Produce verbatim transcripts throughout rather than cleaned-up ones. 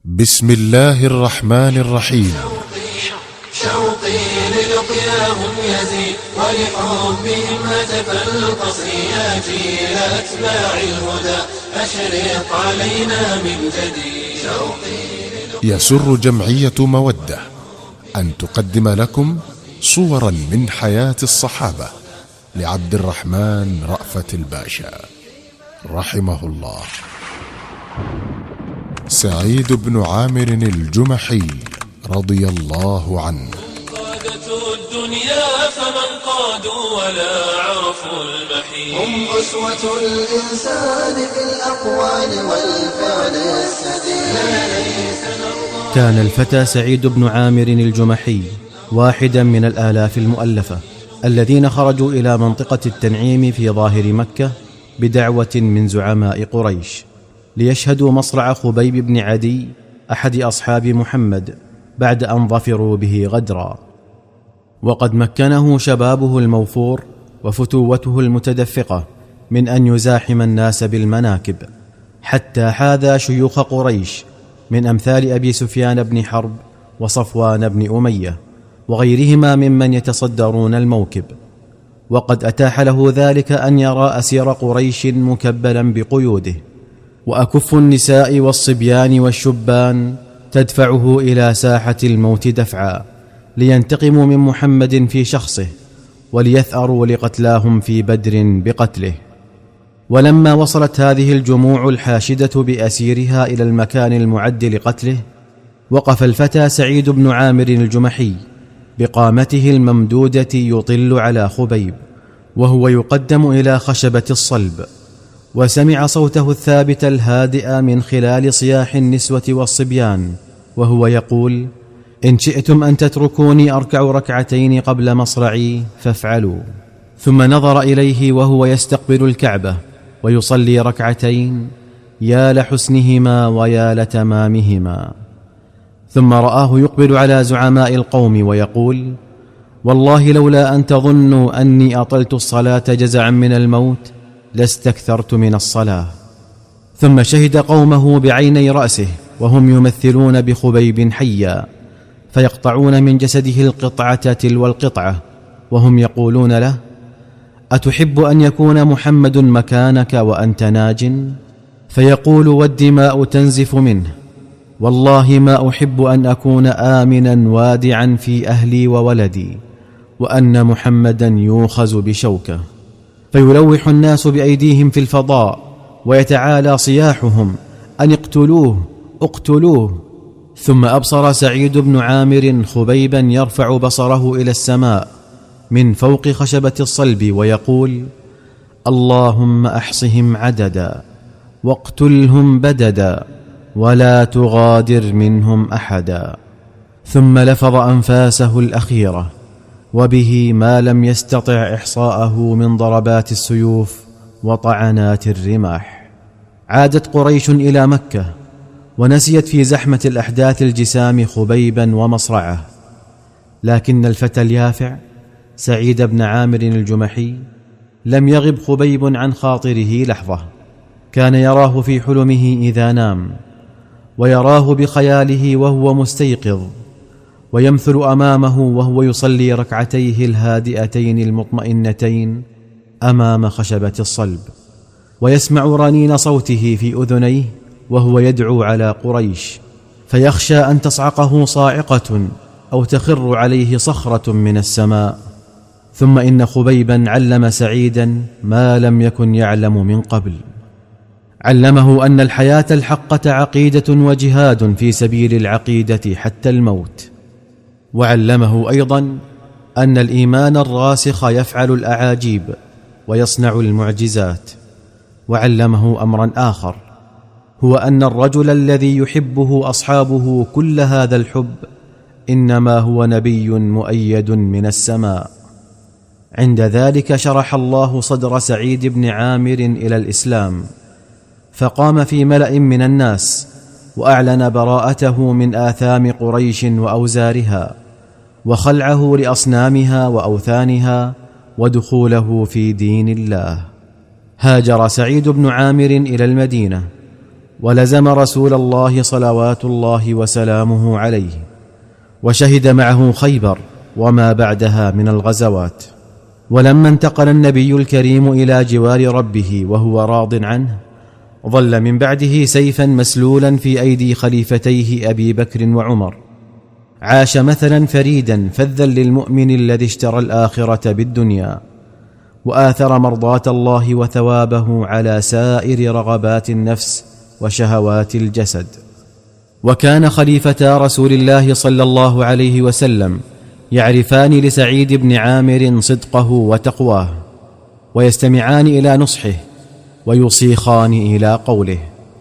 بسم الله الرحمن الرحيم. شوقي للقياهم يزيد ولحبهم هتف القصي جيل أتباع الهدى أشرق علينا من جديد. شوقي يسر جمعية مودة أن تقدم لكم صورا من حياة الصحابة لعبد الرحمن رأفت الباشا رحمه الله. سعيد بن عامر الجمحي رضي الله عنه. قادة الدنيا فمن قادوا ولا عرفوا المحيط، هم أسوة الإنسان في الأقوال والفعل السديد. كان الفتى سعيد بن عامر الجمحي واحدا من الآلاف المؤلفة الذين خرجوا إلى منطقة التنعيم في ظاهر مكة بدعوة من زعماء قريش ليشهدوا مصرع خبيب بن عدي أحد أصحاب محمد بعد أن ظفروا به غدرا. وقد مكنه شبابه الموفور وفتوته المتدفقة من أن يزاحم الناس بالمناكب، حتى حاذى شيوخ قريش من أمثال أبي سفيان بن حرب وصفوان بن أمية وغيرهما ممن يتصدرون الموكب. وقد أتاح له ذلك أن يرى أسير قريش مكبلا بقيوده، وأكف النساء والصبيان والشبان تدفعه إلى ساحة الموت دفعا لينتقموا من محمد في شخصه وليثأروا لقتلاهم في بدر بقتله. ولما وصلت هذه الجموع الحاشدة بأسيرها إلى المكان المعد لقتله، وقف الفتى سعيد بن عامر الجمحي بقامته الممدودة يطل على خبيب وهو يقدم إلى خشبة الصلب، وسمع صوته الثابت الهادئ من خلال صياح النسوة والصبيان وهو يقول: إن شئتم أن تتركوني أركع ركعتين قبل مصرعي فافعلوا. ثم نظر إليه وهو يستقبل الكعبة ويصلي ركعتين، يا لحسنهما ويا لتمامهما. ثم رآه يقبل على زعماء القوم ويقول: والله لولا أن تظنوا أني أطلت الصلاة جزعا من الموت لاستكثرت من الصلاة. ثم شهد قومه بعيني رأسه وهم يمثلون بخبيب حيا، فيقطعون من جسده القطعة تلو القطعة وهم يقولون له: أتحب أن يكون محمد مكانك وأنت ناج؟ فيقول والدماء تنزف منه: والله ما أحب أن أكون آمنا وادعا في أهلي وولدي وأن محمدا يوخز بشوكه. فيلوح الناس بأيديهم في الفضاء ويتعالى صياحهم أن اقتلوه اقتلوه. ثم أبصر سعيد بن عامر خبيبا يرفع بصره إلى السماء من فوق خشبة الصلب ويقول: اللهم أحصهم عددا واقتلهم بددا ولا تغادر منهم أحدا. ثم لفظ أنفاسه الأخيرة وبه ما لم يستطع إحصاءه من ضربات السيوف وطعنات الرماح. عادت قريش إلى مكة ونسيت في زحمة الأحداث الجسام خبيبا ومصرعه، لكن الفتى اليافع سعيد بن عامر الجمحي لم يغب خبيب عن خاطره لحظة. كان يراه في حلمه إذا نام، ويراه بخياله وهو مستيقظ، ويمثل أمامه وهو يصلي ركعتيه الهادئتين المطمئنتين أمام خشبة الصلب، ويسمع رنين صوته في أذنيه وهو يدعو على قريش، فيخشى أن تصعقه صاعقة أو تخر عليه صخرة من السماء. ثم إن خبيبا علم سعيدا ما لم يكن يعلم من قبل، علمه أن الحياة الحقة عقيدة وجهاد في سبيل العقيدة حتى الموت، وعلمه أيضا أن الإيمان الراسخ يفعل الأعاجيب ويصنع المعجزات. وعلمه أمرا آخر، هو أن الرجل الذي يحبه أصحابه كل هذا الحب إنما هو نبي مؤيد من السماء. عند ذلك شرح الله صدر سعيد بن عامر إلى الإسلام، فقام في ملأ من الناس وأعلن براءته من آثام قريش وأوزارها وخلعه لأصنامها وأوثانها ودخوله في دين الله. هاجر سعيد بن عامر إلى المدينة ولزم رسول الله صلوات الله وسلامه عليه، وشهد معه خيبر وما بعدها من الغزوات. ولما انتقل النبي الكريم إلى جوار ربه وهو راض عنه، ظل من بعده سيفا مسلولا في أيدي خليفتيه أبي بكر وعمر. عاش مثلا فريدا فذا للمؤمن الذي اشترى الآخرة بالدنيا، وآثر مرضاة الله وثوابه على سائر رغبات النفس وشهوات الجسد. وكان خليفتا رسول الله صلى الله عليه وسلم يعرفان لسعيد بن عامر صدقه وتقواه، ويستمعان إلى نصحه ويصيخان إلى قوله.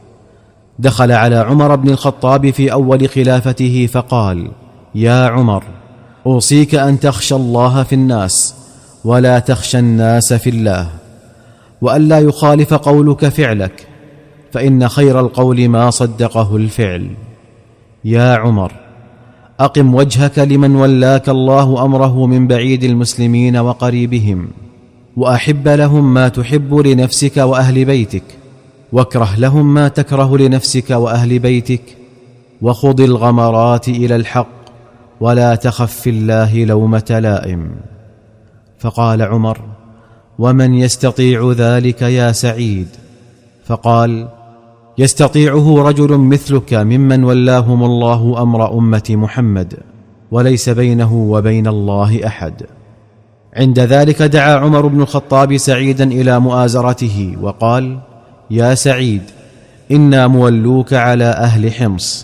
دخل على عمر بن الخطاب في أول خلافته فقال: يا عمر، أوصيك أن تخشى الله في الناس ولا تخشى الناس في الله، وألا يخالف قولك فعلك، فإن خير القول ما صدقه الفعل. يا عمر، أقم وجهك لمن ولاك الله أمره من بعيد المسلمين وقريبهم، وأحب لهم ما تحب لنفسك وأهل بيتك، واكره لهم ما تكره لنفسك وأهل بيتك، وخض الغمرات إلى الحق، ولا تخف في الله لومة لائم. فقال عمر: ومن يستطيع ذلك يا سعيد؟ فقال: يستطيعه رجل مثلك ممن ولاهم الله أمر أمة محمد، وليس بينه وبين الله أحد. عند ذلك دعا عمر بن الخطاب سعيدا إلى مؤازرته وقال: يا سعيد، إنا مولوك على أهل حمص.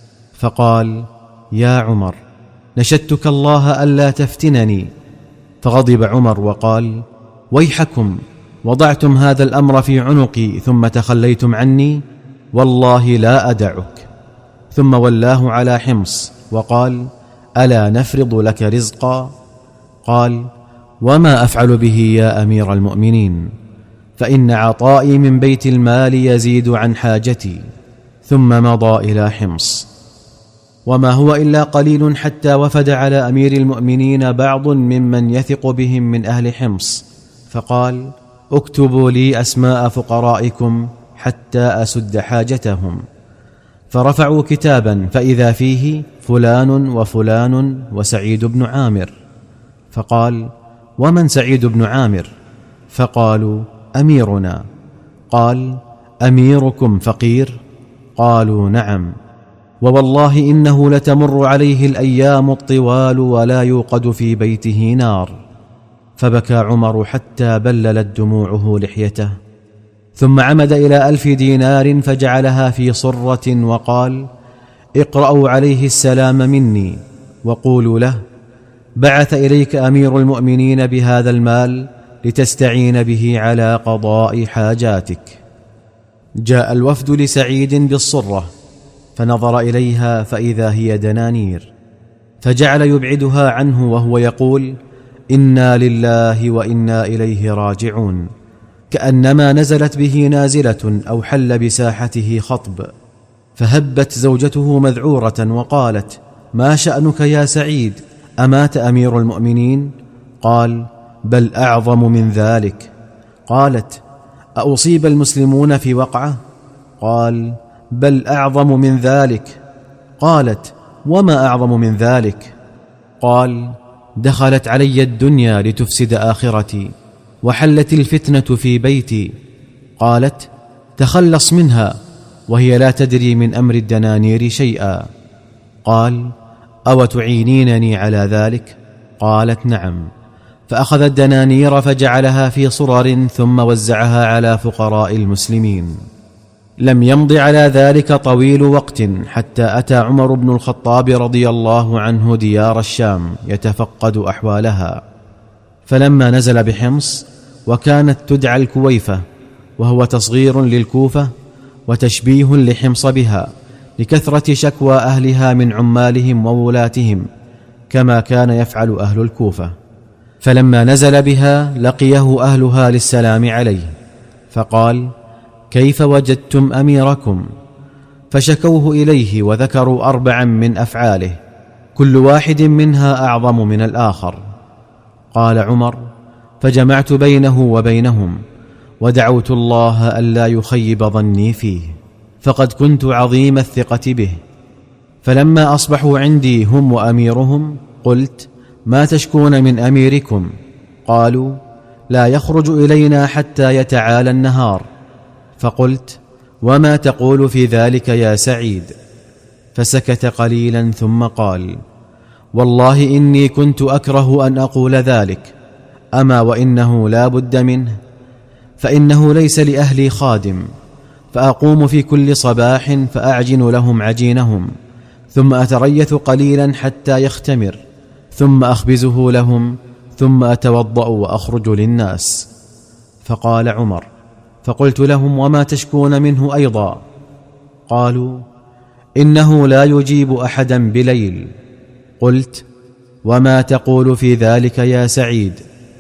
فقال: يا عمر، نشدتك الله ألا تفتنني. فغضب عمر وقال: ويحكم، وضعتم هذا الأمر في عنقي ثم تخليتم عني، والله لا أدعك. ثم ولاه على حمص وقال: ألا نفرض لك رزقا؟ قال: وما أفعل به يا أمير المؤمنين؟ فإن عطائي من بيت المال يزيد عن حاجتي. ثم مضى إلى حمص. وما هو إلا قليل حتى وفد على أمير المؤمنين بعض ممن يثق بهم من أهل حمص، فقال: اكتبوا لي أسماء فقرائكم حتى أسد حاجتهم. فرفعوا كتابا فإذا فيه فلان وفلان وسعيد بن عامر. فقال: ومن سعيد بن عامر؟ فقالوا: أميرنا. قال: أميركم فقير؟ قالوا: نعم، ووالله إنه لتمر عليه الأيام الطوال ولا يوقد في بيته نار. فبكى عمر حتى بللت دموعه لحيته، ثم عمد إلى ألف دينار فجعلها في صرة وقال: اقرأوا عليه السلام مني، وقولوا له: بعث إليك أمير المؤمنين بهذا المال لتستعين به على قضاء حاجاتك. جاء الوفد لسعيد بالصرة، فنظر إليها فإذا هي دنانير، فجعل يبعدها عنه وهو يقول: إنا لله وإنا إليه راجعون، كأنما نزلت به نازلة أو حل بساحته خطب. فهبت زوجته مذعورة وقالت: ما شأنك يا سعيد؟ أمات أمير المؤمنين؟ قال: بل أعظم من ذلك. قالت: أصيب المسلمون في وقعة؟ قال: بل أعظم من ذلك. قالت: وما أعظم من ذلك؟ قال: دخلت علي الدنيا لتفسد آخرتي، وحلت الفتنة في بيتي. قالت: تخلص منها، وهي لا تدري من أمر الدنانير شيئا. قال: أو تعينينني على ذلك؟ قالت: نعم. فأخذ الدنانير فجعلها في صرر ثم وزعها على فقراء المسلمين. لم يمض على ذلك طويل وقت حتى أتى عمر بن الخطاب رضي الله عنه ديار الشام يتفقد أحوالها، فلما نزل بحمص، وكانت تدعى الكويفة، وهو تصغير للكوفة وتشبيه لحمص بها لكثرة شكوى أهلها من عمالهم وولاتهم، كما كان يفعل أهل الكوفة. فلما نزل بها لقيه أهلها للسلام عليه، فقال: كيف وجدتم أميركم؟ فشكوه إليه وذكروا أربعا من أفعاله، كل واحد منها أعظم من الآخر. قال عمر: فجمعت بينه وبينهم، ودعوت الله ألا يخيب ظني فيه. فقد كنت عظيم الثقة به. فلما أصبحوا عندي هم وأميرهم قلت: ما تشكون من أميركم؟ قالوا: لا يخرج إلينا حتى يتعالى النهار. فقلت: وما تقول في ذلك يا سعيد؟ فسكت قليلا ثم قال: والله إني كنت أكره أن أقول ذلك، أما وإنه لا بد منه، فإنه ليس لأهلي خادم، فأقوم في كل صباح فأعجن لهم عجينهم، ثم أتريث قليلا حتى يختمر، ثم أخبزه لهم، ثم أتوضأ وأخرج للناس. فقال عمر: فقلت لهم: وما تشكون منه أيضا؟ قالوا: إنه لا يجيب أحدا بليل. قلت: وما تقول في ذلك يا سعيد؟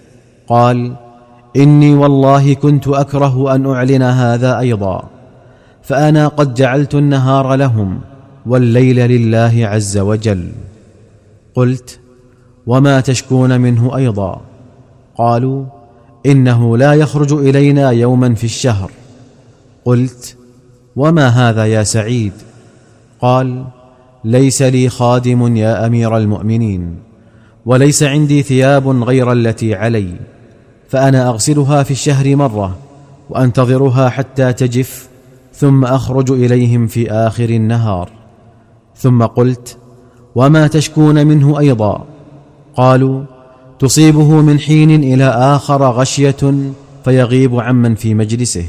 قال: إني والله كنت أكره أن أعلن هذا أيضا، فأنا قد جعلت النهار لهم والليل لله عز وجل. قلت: وما تشكون منه أيضا؟ قالوا: إنه لا يخرج إلينا يوما في الشهر. قلت: وما هذا يا سعيد؟ قال: ليس لي خادم يا أمير المؤمنين، وليس عندي ثياب غير التي علي، فأنا أغسلها في الشهر مرة وأنتظرها حتى تجف، ثم أخرج إليهم في آخر النهار. ثم قلت: وما تشكون منه أيضا؟ قالوا: تصيبه من حين إلى آخر غشية فيغيب عمن في مجلسه.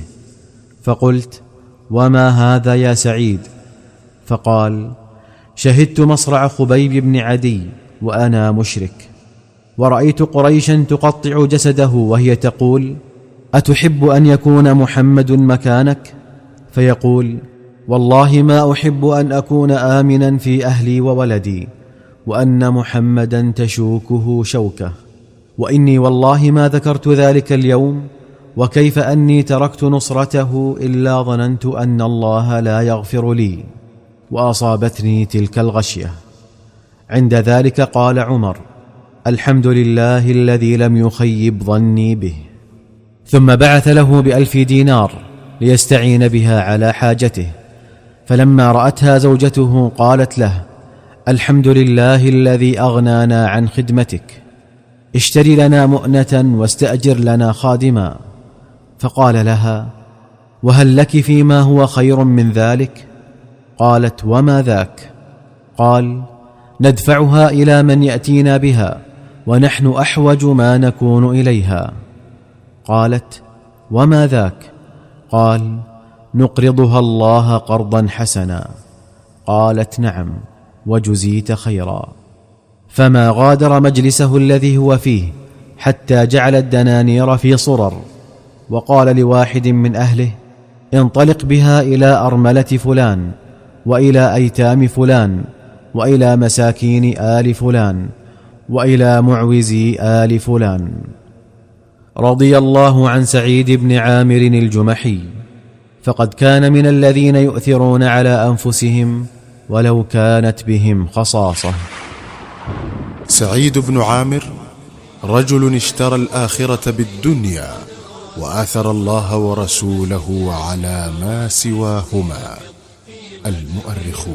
فقلت: وما هذا يا سعيد؟ فقال: شهدت مصرع خبيب بن عدي وأنا مشرك، ورأيت قريشا تقطع جسده وهي تقول: أتحب أن يكون محمد مكانك؟ فيقول: والله ما أحب أن أكون آمنا في أهلي وولدي، وأن محمدا تشوكه شوكه، وإني والله ما ذكرت ذلك اليوم، وكيف أني تركت نصرته إلا ظننت أن الله لا يغفر لي، وأصابتني تلك الغشية. عند ذلك قال عمر: الحمد لله الذي لم يخيب ظني به. ثم بعث له بألف دينار ليستعين بها على حاجته، فلما رأتها زوجته قالت له: الحمد لله الذي أغنانا عن خدمتك، اشتري لنا مؤنة واستأجر لنا خادما. فقال لها: وهل لك فيما هو خير من ذلك؟ قالت: وما ذاك؟ قال: ندفعها إلى من يأتينا بها ونحن أحوج ما نكون إليها. قالت: وما ذاك؟ قال: نقرضها الله قرضا حسنا. قالت: نعم، وجزيت خيرا. فما غادر مجلسه الذي هو فيه حتى جعل الدنانير في صرر، وقال لواحد من أهله: انطلق بها إلى أرملة فلان، وإلى أيتام فلان، وإلى مساكين آل فلان، وإلى معوزي آل فلان. رضي الله عن سعيد بن عامر الجمحي، فقد كان من الذين يؤثرون على أنفسهم ولو كانت بهم خصاصة. سعيد بن عامر رجل اشترى الآخرة بالدنيا، وآثر الله ورسوله على ما سواهما. المؤرخون.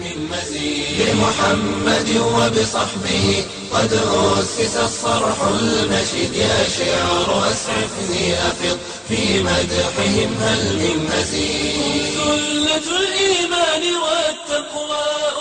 بمحمد وبصحبه قد أسس الصرح المشيد، يا شعر أسعفني أفض في مدحهم هل من مزيد. سلة الإيمان والتقوى